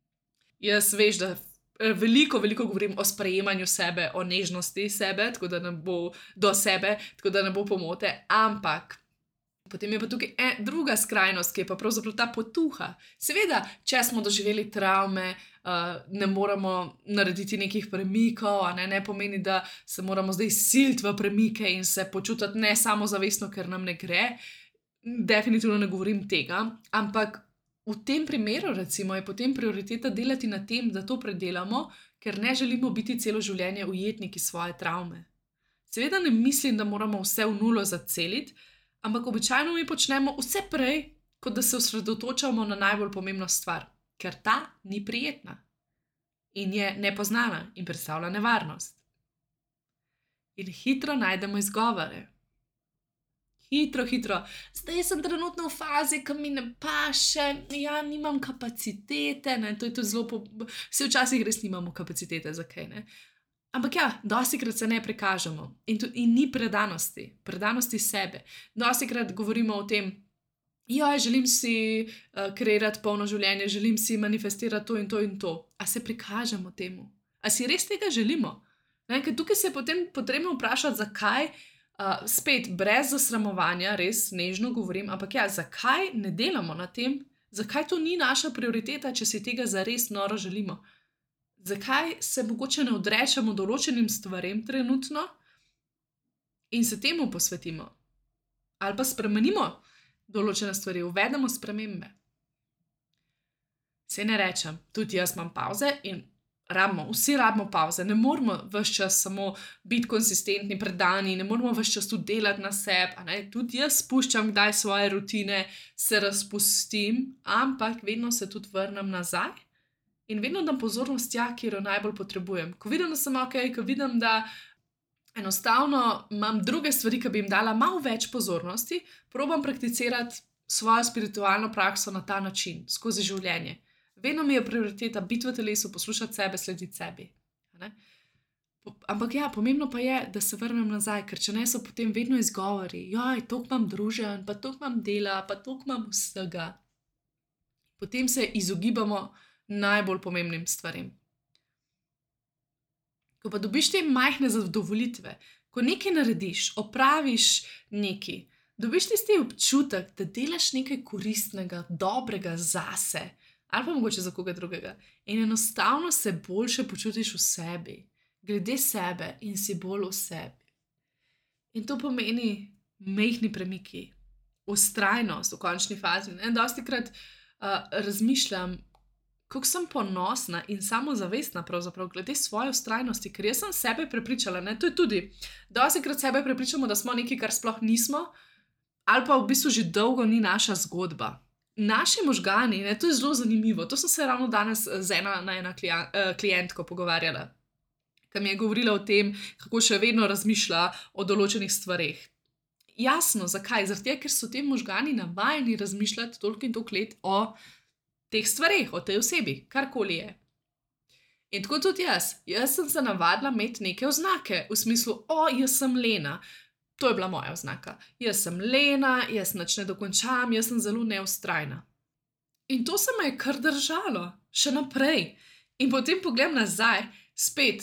Jaz veš, da veliko, veliko govorim o sprejemanju sebe, o nežnosti sebe, tako da ne bo do sebe, tako da ne bo pomote, ampak potem je pa tukaj e, druga skrajnost, ki je pa pravzaprav ta potuha. Seveda, če smo doživeli travme, uh, ne moramo narediti nekih premikov, a ne, ne pomeni, da se moramo zdaj siliti v premike in se počutiti ne samozavestno, ker nam ne gre. Definitivno ne govorim tega, ampak v tem primeru, recimo, je potem prioriteta delati na tem, da to predelamo, ker ne želimo biti celo življenje ujetniki svoje travme. Seveda ne mislim, da moramo vse v nulo zaceliti, ampak običajno mi počnemo vse prej, kot da se osredotočamo na najbolj pomembno stvar, ker ta ni prijetna in je nepoznana in predstavlja nevarnost. In hitro najdemo izgovore. Hitro, hitro. Zdaj sem trenutno v fazi, ko mi ne paše, ja, nimam kapacitete, ne, to je to zelo, po... vse včasih res nimamo kapacitete, zakaj ne. Ampak ja, dostikrat se ne prikažemo in, to, in ni predanosti, predanosti sebe. Dostikrat govorimo o tem, joj, želim si uh, kreirati polno življenje, želim si manifestirati to in to in to. A se prikažemo temu? A si res tega želimo? Ne, ker tukaj se je potem potrebno vprašati, zakaj. Uh, spet, brez zasramovanja, res nežno govorim, ampak ja, zakaj ne delamo na tem? Zakaj to ni naša prioriteta, če si tega zares noro želimo? Zakaj se mogoče ne odrečemo določenim stvarem trenutno in se temu posvetimo? Ali pa spremenimo določene stvari, uvedemo spremembe? Se ne rečem, tudi jaz imam pauze in rabimo, vsi rabimo pauze, ne moramo ves čas samo biti konsistentni, predani, ne moramo ves čas tudi delati na sebi, a ne, tudi jaz spuščam kdaj svoje rutine, se razpustim, ampak vedno se tudi vrnem nazaj in vedno dam pozornost tja, kjer jo najbolj potrebujem. Ko vidim, da sem okej, ko vidim, da enostavno imam druge stvari, ki bi jim dala malo več pozornosti, probam prakticirati svojo spiritualno prakso na ta način, skozi življenje. Vedno mi je prioriteta biti v telesu, poslušati sebe, slediti sebi. a ne. Po- Ampak ja, pomembno pa je, da se vrnem nazaj, ker če ne, so potem vedno izgovori. Joj, toliko imam druženj, pa toliko imam dela, pa toliko imam vsega. Potem se izogibamo najbolj pomembnim stvarem. Ko pa dobiš te majhne zadovoljitve, ko nekaj narediš, opraviš nekaj, dobiš tisti občutek, da delaš nekaj koristnega, dobrega zase, ali pa mogoče za koga drugega. In enostavno se boljše počutiš v sebi, glede sebe in si bolj v sebi. In to pomeni majhni premiki, vztrajnost v končni fazi. Ne? Dostikrat uh, razmišljam, kako sem ponosna in samozavestna pravzaprav glede svoje vztrajnosti, ker jaz sem sebe prepričala, ne, to je tudi, dostikrat sebe prepričamo, da smo nekaj, kar sploh nismo, ali pa v bistvu že dolgo ni naša zgodba. Naši možgani, ne, to je zelo zanimivo, to sem se ravno danes z ena na ena klija- eh, klientko pogovarjala, ki mi je govorila o tem, kako še vedno razmišlja o določenih stvareh. Jasno, zakaj? Zaradi tega, ker so ti možgani navajeni razmišljati toliko in toliko let o teh stvareh, o tej osebi, karkoli je. In tako tudi jaz. Jaz sem se navadila imeti neke oznake, v smislu, o, jaz sem lena. To je bila moja oznaka. Jaz sem lena, jaz nič ne dokončam, jaz sem zelo nevztrajna. In to se me je kar držalo, še naprej. In potem pogledam nazaj, spet.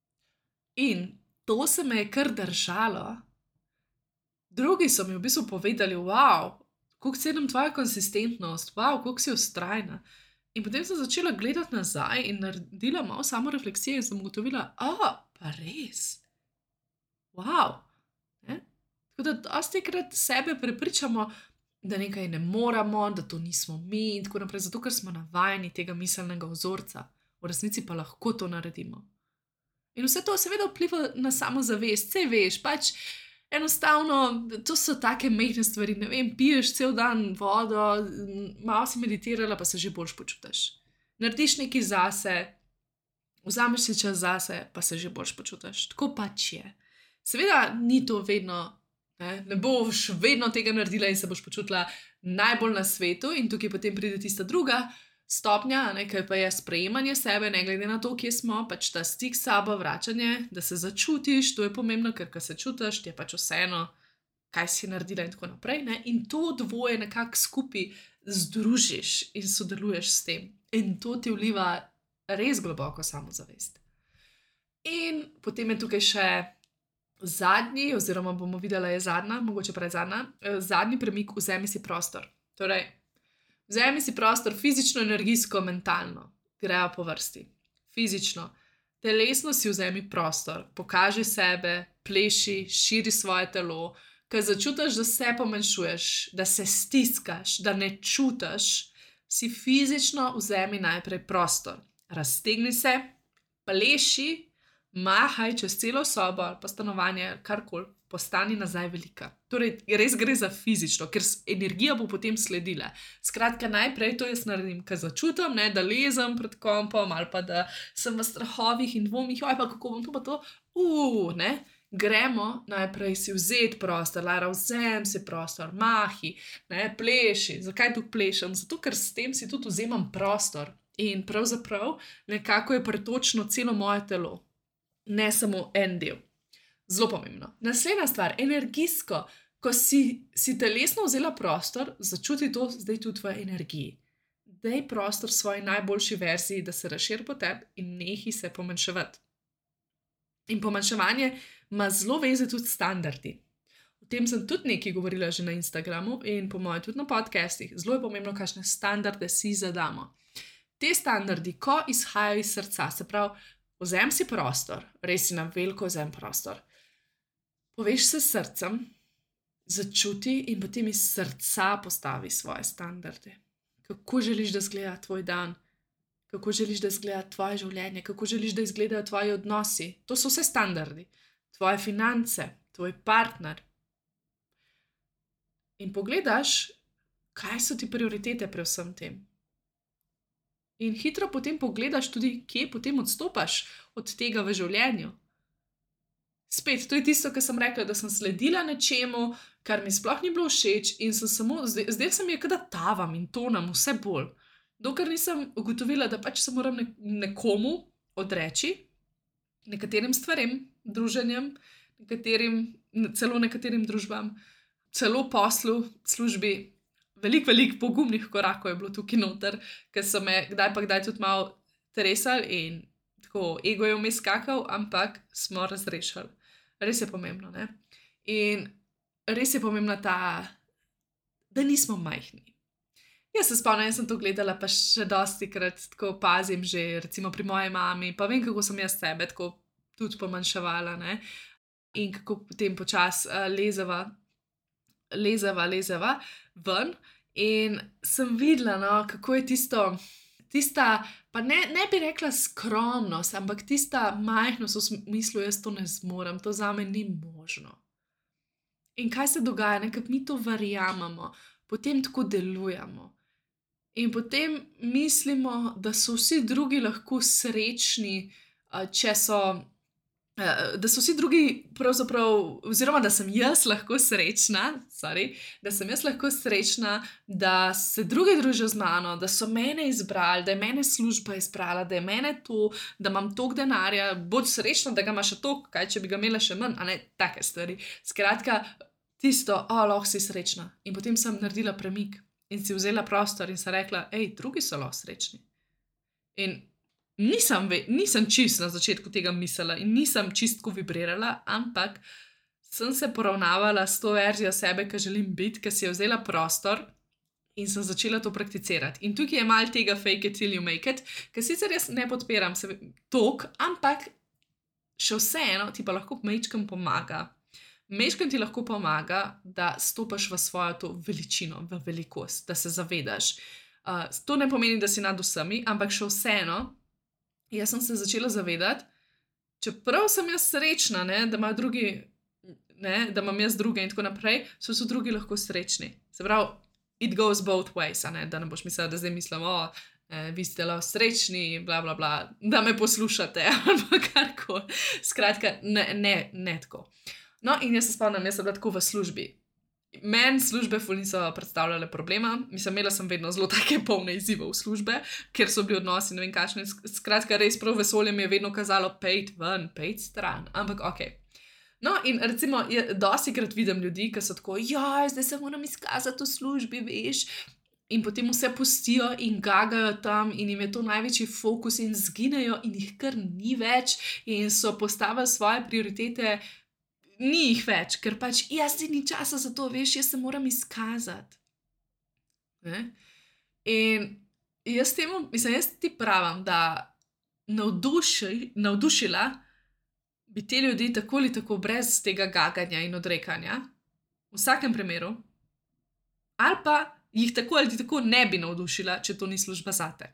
In to se me je kar držalo. Drugi so mi v bistvu povedali, wow, koliko cenim tvojo konsistentnost, wow, koliko si vztrajna. In potem sem začela gledati nazaj in naredila malo samorefleksije in sem ugotovila, a, pa res. Wow. Ne? Tako da dosti krat sebe prepričamo, da nekaj ne moramo, da to nismo mi in tako naprej, zato ker smo navajeni tega miselnega vzorca. V resnici pa lahko to naredimo. In vse to seveda vpliva na samozavest, saj veš, pač enostavno, to so take majhne stvari, ne vem, piješ cel dan vodo, m, malo si meditirala, pa se že boljš počutiš. Narediš nekaj zase, vzameš si čas zase, pa se že boljš počutiš. Tako pač je. Seveda ni to vedno, ne, ne boš vedno tega naredila in se boš počutila najbolj na svetu, in tukaj potem pride tista druga stopnja, a ne, ki pa je sprejemanje sebe, ne glede na to, kje smo, pač ta stik s sabo, vračanje, da se začutiš, to je pomembno, ker ko se čutiš, ti je pač vseeno, kaj si naredila in tako naprej. Ne? In to dvoje nekako skupaj združiš in sodeluješ s tem. In to ti vliva res globoko samozavest. In potem je tukaj še zadnji, oziroma bomo videli, je zadnja, mogoče predzadnja, eh, zadnji premik, vzemi si prostor. Torej, vzemi si prostor fizično, energijsko, mentalno. Grejo po vrsti. Fizično. Telesno si vzemi prostor, pokaži sebe, pleši, širi svoje telo, ker začutiš, da se pomanjšuješ, da se stiskaš, da ne čutiš, si fizično vzemi najprej prostor. Raztegni se, pleši, mahaj čez celo sobo ali pa stanovanje, karkoli, postani nazaj velika. Torej, res gre za fizično, ker s- energija bo potem sledila. Skratka, najprej to jaz naredim, ker začutim, ne, da lezem pred kompom ali pa da sem v strahovih in dvomih, oj, pa kako bom to pa to, uh, ne. Gremo najprej si vzeti prostor, Lara, vzem si prostor, mahi, ne, pleši. Zakaj tu plešem? Zato, ker s tem si tudi vzemam prostor. In pravzaprav nekako je pretočno celo moje telo, ne samo en del. Zelo pomembno. Naslednja stvar, energijsko. Ko si, si telesno vzela prostor, začuti to zdaj tudi v energiji. Daj prostor svoji najboljši verziji, da se razširi po tebi in nehi se pomanjševati. In pomanjševanje ima zelo veze tudi s standardi. O tem sem tudi nekaj govorila že na Instagramu in po mojem tudi na podcastih. Zelo je pomembno, kakšne standarde si zadamo. Te standardi, ko izhajajo iz srca, se pravi, vzem si prostor, res si na veliko vzem prostor. Poveš se s srcem, začuti in potem iz srca postavi svoje standarde. Kako želiš, da izgleda tvoj dan? kako želiš, da izgleda tvoje življenje, kako želiš, da izgledajo tvoji odnosi. To so vse standardi. Tvoje finance, tvoj partner. In pogledaš, kaj so ti prioritete pri vsem tem. In hitro potem pogledaš tudi, kje potem odstopaš od tega v življenju. Spet, to je tisto, kar sem rekla, da sem sledila nečemu, kar mi sploh ni bilo všeč in sem samo, zdaj se mi je, kada tavam in tonam vse bolj. Dokler nisem ugotovila, da pač se moram nekomu odreči, nekaterim stvarem, druženjem, nekaterim, celo nekaterim družbam, celo poslu, službi. Veliko, veliko pogumnih korakov je bilo tukaj noter, ker so me kdaj pa kdaj tudi malo tresali in tako ego je vmes skakal, ampak smo razrešili. Res je pomembno, ne? In res je pomembna ta, da nismo majhni. Jaz se spomnim, jaz sem to gledala, pa še dostikrat tako pazim že, recimo pri moji mami, pa vem, kako sem jaz sebe tako tudi pomanjševala, ne? In kako potem počasi uh, lezava, lezava, lezava ven. In sem videla, no, kako je tisto, tista, pa ne, ne bi rekla skromnost, ampak tista majhnost v smislu, jaz to ne zmorem, to zame ni možno. In kaj se dogaja, nekaj mi to verjamemo, potem tako delujemo. In potem mislimo, da so vsi drugi lahko srečni, če so, da so vsi drugi pravzaprav, oziroma da sem jaz lahko srečna, sorry, da sem jaz lahko srečna, da se drugi družijo z mano, da so mene izbrali, da je mene služba izbrala, da je mene to, da imam toliko denarja, bod srečna, da ga ima še toliko, kaj če bi ga imela še manj, a ne take stvari. Skratka, tisto, o, lahko si srečna. In potem sem naredila premik in si vzela prostor in sem rekla, ej, drugi so lahko srečni. In Nisem, ve, nisem čist na začetku tega mislila in nisem čistko vibrirala, ampak sem se poravnavala s to verzijo sebe, ki želim biti, ker si je vzela prostor in sem začela to prakticirati. In tukaj je malo tega fake it till you make it, ker sicer jaz ne podpiram se tok, ampak še vseeno ti pa lahko mečkam pomaga. Mečkam ti lahko pomaga, da stopaš v svojo to veličino, v velikost, da se zavedaš. Uh, to ne pomeni, da si nad vsemi, ampak še vseeno, jaz sem se začela zavedati, čeprav sem jaz srečna, ne, da imajo drugi, ne, da imam jaz druge in tako naprej, so so drugi lahko srečni. Se pravi, it goes both ways, a ne, da ne boš mislila, da zdaj mislim, o, eh, vi ste lahko srečni, bla, bla, bla, da me poslušate, ali karkoli. Skratka, ne, ne, ne tako. No, in jaz se spomnim, jaz sem bila tako v službi. Meni službe ful niso predstavljale problema, mislim, imela sem vedno zelo take polne izzivov v službe, ker so bili odnosi, ne vem kakšne, skratka res prav vesolje mi je vedno kazalo pejt ven, pejt stran, ampak ok. No in recimo, dostikrat vidim ljudi, ki so tako, joj, zdaj se moram izkazati v službi, veš, in potem vse pustijo in gagajo tam in jim je to največji fokus in zginejo in jih kar ni več in so postavili svoje prioritete. Ni jih več, ker pač jaz zdaj ni časa za to, veš, jaz se moram izkazati. Ne? In jaz temu, mislim, jaz ti pravim, da navduši, navdušila bi te ljudi tako ali tako brez tega gaganja in odrekanja, v vsakem primeru, ali pa jih tako ali tako ne bi navdušila, če to ni služba zate.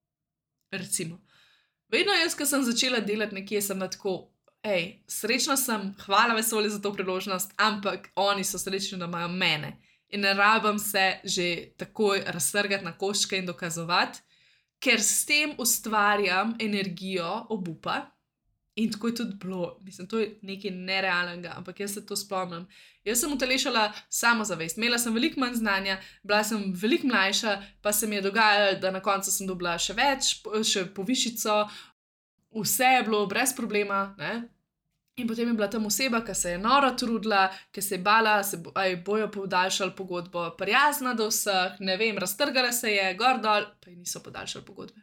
Recimo. Vedno jaz, ko sem začela delati nekje, sem na tako, ej, srečna sem, hvala vesolje za to priložnost, ampak oni so srečni, da imajo mene. In ne rabim se že takoj raztrgati na koščke in dokazovati, ker s tem ustvarjam energijo obupa in tako je tudi bilo. Mislim, to je nekaj nerealnega, ampak jaz se to spomnim. Jaz sem utelešala samozavest, imela sem veliko manj znanja, bila sem veliko mlajša, pa se mi je dogajalo, da na koncu sem dobila še več, še povišico, vse je bilo brez problema, ne? In potem je bila tam oseba, ki se je noro trudila, ki se je bala, se bo, aj bojo podaljšali pogodbo, prijazna do vseh, ne vem, raztrgala se je, gor dol, pa ji niso podaljšali pogodbe.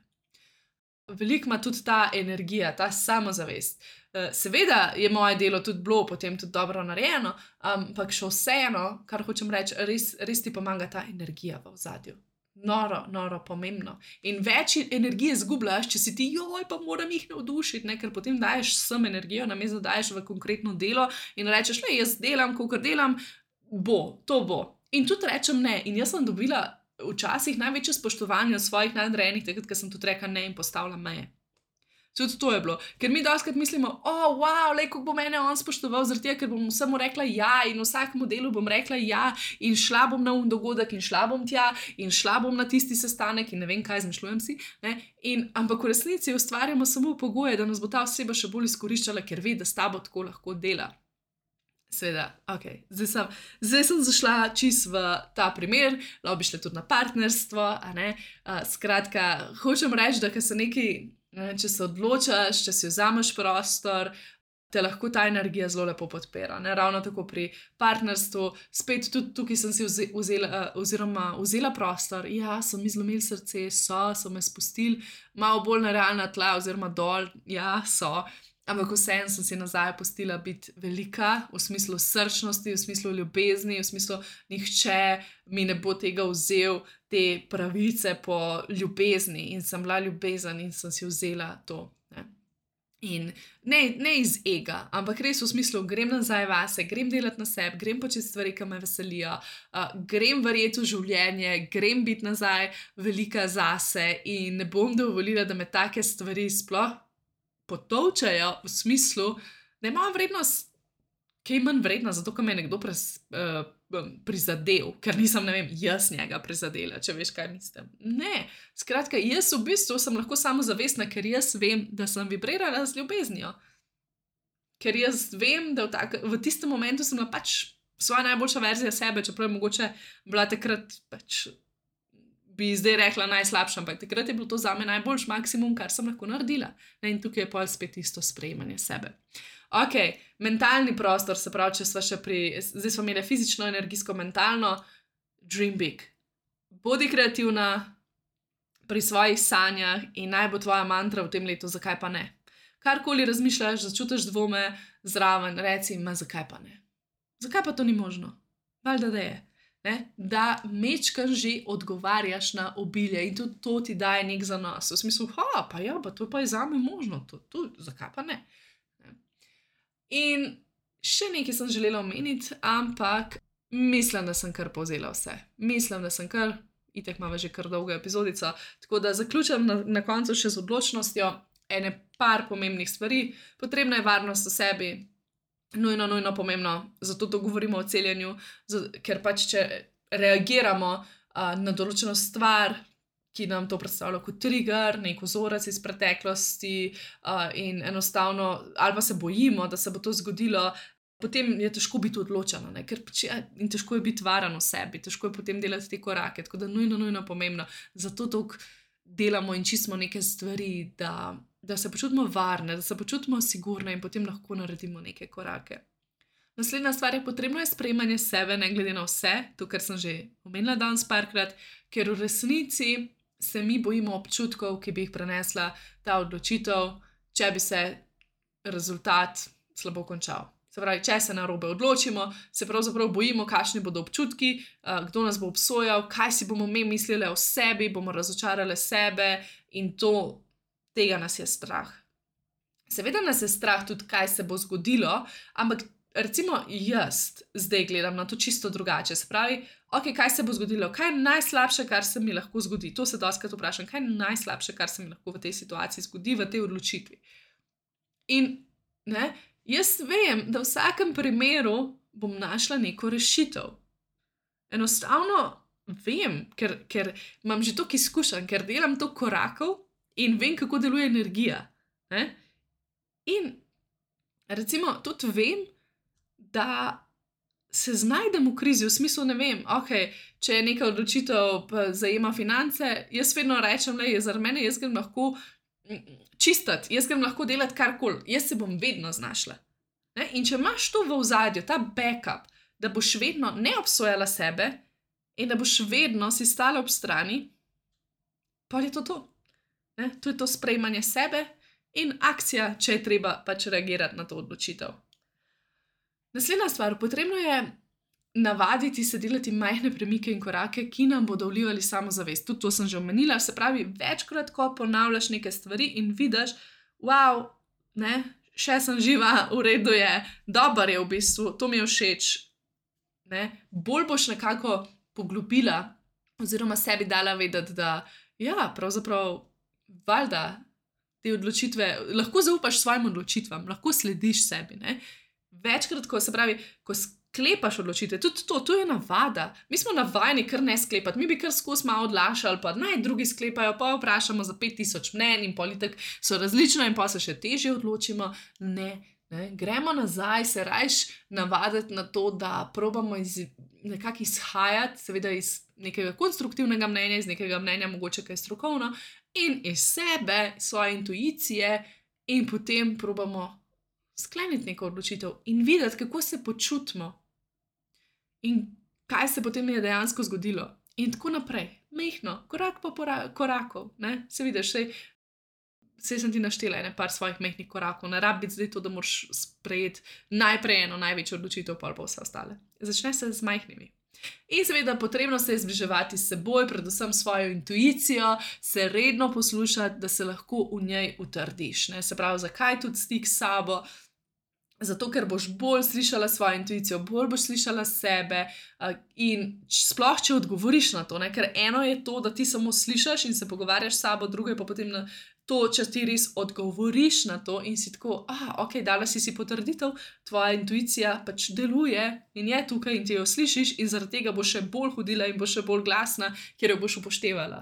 Veliko ima tudi ta energija, ta samozavest. Seveda je moje delo tudi bilo potem tudi dobro narejeno, ampak še vseeno, kar hočem reči, res, res ti pomaga ta energija v ozadju. Noro, noro pomembno. In več energije zgubljaš, če si ti, joj, pa moram jih navdušiti, ne? Ker potem daješ sem energijo, namesto da daješ v konkretno delo in rečeš, le, jaz delam, kakor delam, bo, to bo. In tudi rečem ne. In jaz sem dobila včasih največje spoštovanje od svojih nadrejenih, takrat, ko sem tudi rekla ne in postavila meje. Tudi to je bilo, ker mi dostakrat mislimo, o, oh, wow, lej, kako bo mene on spoštoval, zaradi tega, ker bom vsemu rekla ja in vsakemu delu bom rekla ja in šla bom na un dogodek in šla bom tja in šla bom na tisti sestanek in ne vem kaj, izmišljujem si, ne, in, ampak v resnici ustvarjamo samo pogoje, da nas bo ta oseba še bolj izkoriščala, ker ve, da s tabo tako lahko dela. Seveda, ok, zdaj sem, zdaj sem zašla čist v ta primer, lahko bi šla tudi na partnerstvo, a ne, uh, skratka, hočem reči, da ko se neki, ne, če se odločaš, če si vzameš prostor, te lahko ta energija zelo lepo podpira, ne, ravno tako pri partnerstvu, spet tudi tukaj sem si vze, vzela, uh, oziroma vzela prostor, ja, so mi zlomili srce, so, so me spustili malo bolj na realna tla oziroma dol, ja, so, ampak vseeno sem si nazaj pustila biti velika, v smislu srčnosti, v smislu ljubezni, v smislu nihče mi ne bo tega vzel, te pravice po ljubezni in sem bila ljubezen in sem si vzela to. Ne? In ne, ne iz ega, ampak res v smislu grem nazaj vase, grem delati na sebi, grem početi stvari, ki me veselijo, uh, grem verjeti v življenje, grem biti nazaj velika zase in ne bom dovolila, da me take stvari sploh potovčajo v smislu, da ima vrednost, kaj manj vredna, zato ker me je nekdo pres, uh, prizadel, ker nisem, ne vem, jaz njega prizadela, če veš, kaj mislim. Ne, skratka, jaz v bistvu sem lahko samozavestna, ker jaz vem, da sem vibrirala z ljubeznijo. Ker jaz vem, da v, tak, v tistem momentu sem bila pač svoja najboljša verzija sebe, čeprav je mogoče bila takrat pač bi zdaj rekla najslabša, ampak takrat je bilo to zame najboljš maksimum, kar sem lahko naredila. In tukaj je pol spet isto sprejemanje sebe. Ok, mentalni prostor, se pravi, če sva še pri, zdaj smo imeli fizično, energijsko, mentalno, dream big. Bodi kreativna pri svojih sanjah in naj bo tvoja mantra v tem letu, zakaj pa ne. Karkoli razmišljaš, začutiš dvome zraven, reci ima, zakaj pa ne. Zakaj pa to ni možno? Valjda da je. Ne? Da mečkan že odgovarjaš na obilje in tudi to ti daje nek zanos. V smislu, ha, pa ja, pa to pa je zame možno, to, to, zakaj pa ne? Ne? In še nekaj sem želela omeniti, ampak mislim, da sem kar povzela vse. Mislim, da sem kar, itek imamo že kar dolgo epizodico, tako da zaključam na, na koncu še z odločnostjo ene par pomembnih stvari. Potrebna je varnost v sebi, nujno, nujno pomembno, zato to govorimo o celjenju, ker pač če reagiramo uh, na določeno stvar, ki nam to predstavlja kot trigger, nek vzorec iz preteklosti uh, in enostavno, ali pa se bojimo, da se bo to zgodilo, potem je težko biti odločeno, ne? Ker pač je, in težko je biti varen v sebi, težko je potem delati te korake, tako da nujno, nujno pomembno, zato toliko delamo in čistimo neke stvari, da da se počutimo varne, da se počutimo sigurne in potem lahko naredimo neke korake. Naslednja stvar je, potrebno je sprejemanje sebe, ne glede na vse, to, kar sem že omenila danes parkrat, ker v resnici se mi bojimo občutkov, ki bi jih prenesla ta odločitev, če bi se rezultat slabo končal. Se pravi, če se narobe odločimo, se pravzaprav bojimo, kakšni bodo občutki, kdo nas bo obsojal, kaj si bomo mi mislili o sebi, bomo razočarali sebe in to tega nas je strah. Seveda nas je strah tudi, kaj se bo zgodilo, ampak recimo jaz zdaj gledam na to čisto drugače. Se pravi, ok, kaj se bo zgodilo, kaj je najslabše, kar se mi lahko zgodi. To se dostikrat vprašam, kaj je najslabše, kar se mi lahko v tej situaciji zgodi, v tej odločitvi. In ne, jaz vem, da v vsakem primeru bom našla neko rešitev. Enostavno vem, ker, ker imam že toliko izkušenj, ker delam toliko korakov, in vem, kako deluje energija. Ne? In recimo tudi vem, da se znajdem v krizi, v smislu ne vem, ok, če je neka odločitev zajema finance, jaz vedno rečem, le, zaradi mene jaz grem lahko čistiti, jaz grem lahko delati karkoli, jaz se bom vedno znašla. Ne? In če imaš to v ozadju, ta backup, da boš vedno ne obsojala sebe in da boš vedno si stala ob strani, pa je to to. Ne? To je to sprejmanje sebe in akcija, če je treba pač reagirati na to odločitev. Naslednja stvar, potrebno je navaditi se delati majhne premike in korake, ki nam bodo vlivali samozavest. Tudi to sem že omenila, se pravi, večkrat, ko ponavljaš neke stvari in vidiš, wow, ne, še sem živa, v redu je, dober je v bistvu, to mi je všeč, ne, bolj boš nekako poglobila oziroma sebi dala vedeti, da ja, pravzaprav, valjda, te odločitve, lahko zaupaš svojim odločitvam, lahko slediš sebi. Ne? Večkrat, ko se pravi, ko sklepaš odločitve, tudi to, to je navada. Mi smo navajeni kar ne sklepati, mi bi kar skozi malo odlašali, pa naj drugi sklepajo, pa vprašamo za pet tisoč mnenj in politik so različne in pa se še težje odločimo. Ne, ne, gremo nazaj, se rajš navaditi na to, da probamo iz, nekako izhajati, seveda iz nekega konstruktivnega mnenja, iz nekega mnenja mogoče kaj strokovno in iz sebe, svoje intuicije in potem probamo skleniti neko odločitev in videti, kako se počutimo in kaj se potem je dejansko zgodilo. In tako naprej, mehno, korak po koraku, ne, se vidiš, sej, sej sem ti naštela ene par svojih mehnih korakov, ne rabi biti zdaj to, da moraš sprejeti najprej eno največjo odločitev, pa pa vse ostale. Začne se z majhnimi. In seveda potrebno se je zbliževati s seboj, predvsem svojo intuicijo, se redno poslušati, da se lahko v njej utrdiš. Ne? Se pravi, zakaj tudi stik s sabo? Zato, ker boš bolj slišala svojo intuicijo, bolj boš slišala sebe in sploh, če odgovoriš na to, ne? Ker eno je to, da ti samo slišiš in se pogovarjaš s sabo, drugo je pa potem na to, če ti res odgovoriš na to in si tako, ah, ok, dala si si potrditev, tvoja intuicija pač deluje in je tukaj in ti jo slišiš in zaradi tega bo še bolj hodila in bo še bolj glasna, ker jo boš upoštevala.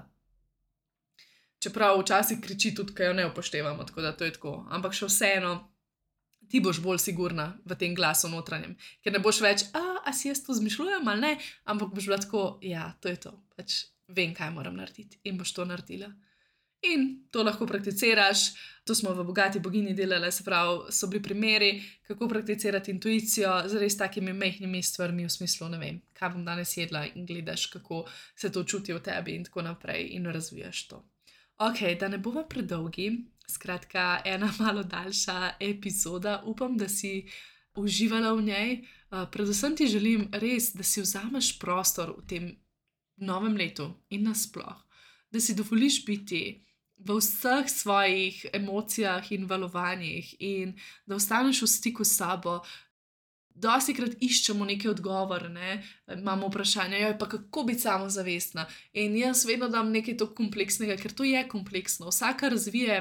Čeprav včasih kriči tudi, ker jo ne upoštevamo, tako da to je tako. Ampak še vseeno, ti boš bolj sigurna v tem glasu notranjem, ker ne boš več, a, a si jaz to zmišljujem ali ne, ampak boš bila tako, ja, to je to, pač vem, kaj moram narediti in boš to naredila. In to lahko prakticiraš, to smo v Bogati bogini delali, se pravi, so bili primeri, kako prakticirati intuicijo z res takimi mehkimi stvarmi v smislu, ne vem, kaj bom danes jedla in gledaš, kako se to čuti v tebi in tako naprej in razvijaš to. Ok, da ne bova predolgi, skratka, ena malo daljša epizoda, upam, da si uživala v njej. Uh, predvsem ti želim res, da si vzameš prostor v tem novem letu in nasploh, da si dovoliš biti v vseh svojih emocijah in valovanjih in da ostaneš v stiku s sabo. Dostikrat iščemo neke odgovore, ne? Imamo vprašanje, joj, pa kako biti samozavestna. In jaz vedno dam nekaj tako kompleksnega, ker to je kompleksno. Vsaka razvije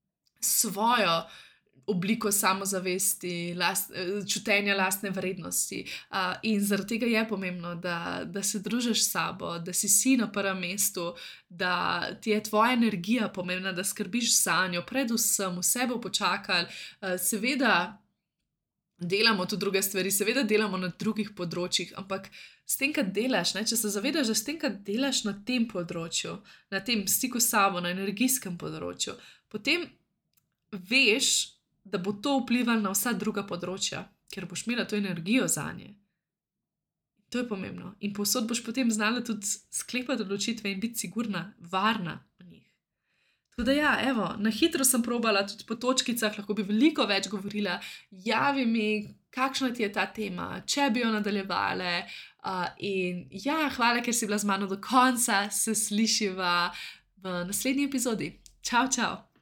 svojo obliko samozavesti, last, čutenja lastne vrednosti. Uh, in zaradi tega je pomembno, da, da se družiš s sabo, da si si na prvem mestu, da ti je tvoja energija pomembna, da skrbiš za njo, predvsem vse bo počakalo. Uh, seveda delamo tudi druge stvari, seveda delamo na drugih področjih, ampak s tem, kad delaš, ne, če se zavedaš, da s tem, kad delaš na tem področju, na tem stiku s sabo, na energijskem področju, potem veš, da bo to vplivalo na vsa druga področja, ker boš imela to energijo za nje. To je pomembno. In povsod boš potem znala tudi sklepati odločitve in biti sigurna, varna v njih. Tako da ja, evo, na hitro sem probala, tudi po točkicah, lahko bi veliko več govorila. Javi mi, kakšna ti je ta tema, če bi jo nadaljevale. Uh, in ja, hvala, ker si bila z mano do konca, se slišiva v naslednji epizodi. Čau, čau!